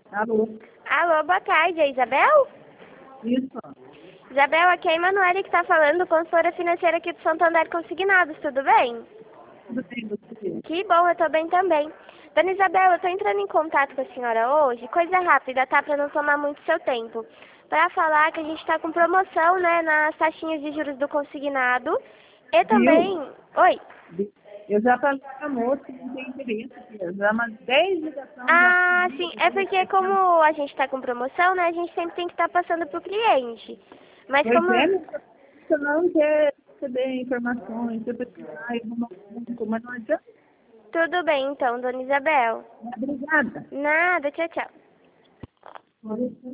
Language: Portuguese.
Alô? Alô, boa tarde, é Isabel? Isso. Isabel, aqui é a Emanuele que está falando, consultora financeira aqui do Santander Consignados, tudo bem? Tudo bem, você? Que bom, eu estou bem também. Dona Isabel, eu estou entrando em contato com a senhora hoje, coisa rápida, tá? Para não tomar muito seu tempo. Para falar que a gente está com promoção, né, nas taxinhas de juros do consignado. E Viu? também... Oi? Eu já falei com a moça que não tem interesse, filha. Já umas 10 ligações já Ah, pedi, sim, é porque como a gente está com promoção, né, a gente sempre tem que estar passando para o cliente. Mas Pois como... é, você não quer receber informações, você precisar, eu não banco, mas não adianta. Tudo bem, então, Dona Isabel. Obrigada. Nada, tchau, tchau.